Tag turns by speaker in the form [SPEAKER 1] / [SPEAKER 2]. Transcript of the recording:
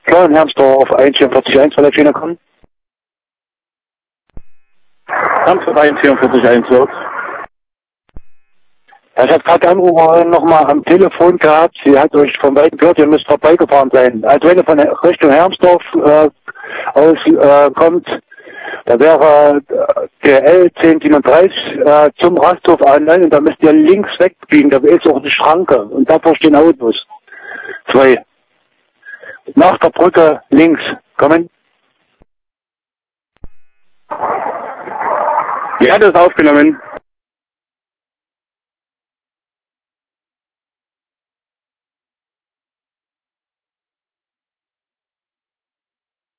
[SPEAKER 1] Klar, in Hermsdorf 144.1 von der Schiene kommen.
[SPEAKER 2] Hermsdorf 144.1 los.
[SPEAKER 1] Ich habe gerade Anrufer nochmal am Telefon gehabt. Sie hat euch von Weitem gehört, ihr müsst vorbeigefahren sein. Also wenn ihr von Richtung Hermsdorf aus kommt, da wäre der L1037 zum Rasthof A9 und da müsst ihr links wegbiegen. Da ist auch eine Schranke und davor stehen Autos. 2. Nach der Brücke links kommen.
[SPEAKER 2] Ja, das ist aufgenommen.